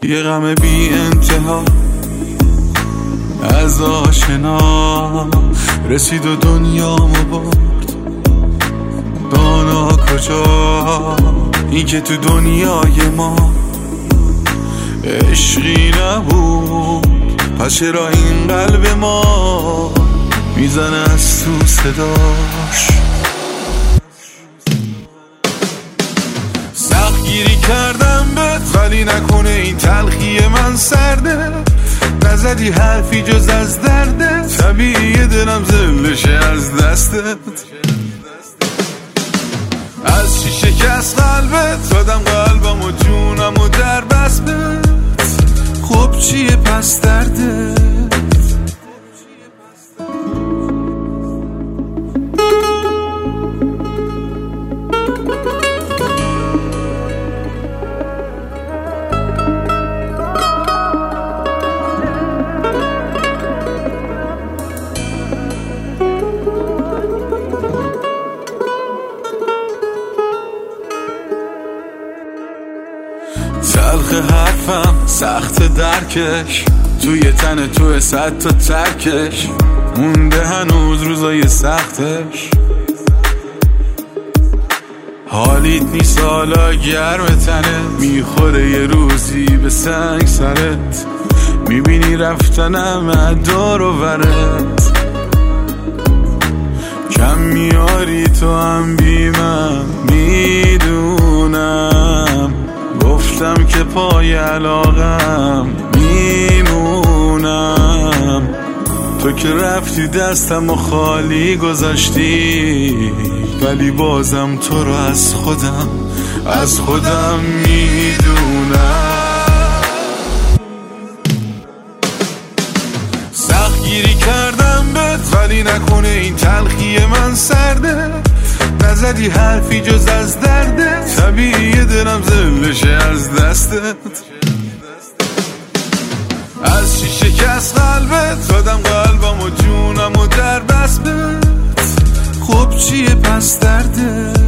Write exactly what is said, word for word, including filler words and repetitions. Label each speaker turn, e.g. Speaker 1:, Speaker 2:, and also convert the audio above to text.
Speaker 1: یه غم بی انتها از آشنا رسید و دنیامو برد. دانا کجا؟ این که تو دنیای ما عشقی نبود، پس چرا این قلب ما میزنه از تو صداش؟ سخت گیری کردم بهت ولی نکنه این تلخی من سرده. نزدی حرفی جز از درده، طبیعی دلم زلشه از دستت. از چی شکست قلبت دادم قلبم و جونم و در بسمت. خب چیه پس درده؟ تلخ حرفم سخت درکش، توی تن توی صد تا ترکش مونده هنوز روزای سختش. حالیت نیست حالا گرم تنه، میخوره یه روزی به سنگ سرت. میبینی رفتنم دار و ورت، کم میاری تو هم بی من میدونم. گفتم که پای علاقم میمونم، تو که رفتی دستم و خالی گذاشتی. ولی بازم تو رو از خودم از خودم میدونم. سخت گیری کردم بهت ولی نکنه این تلخی من سرده. نزدی حرفی جز از درده، طبیعی دلم زلشه از دستت. از چی شکست قلبت دادم قلبم و جونم و در بسمت. خب چیه پس درده؟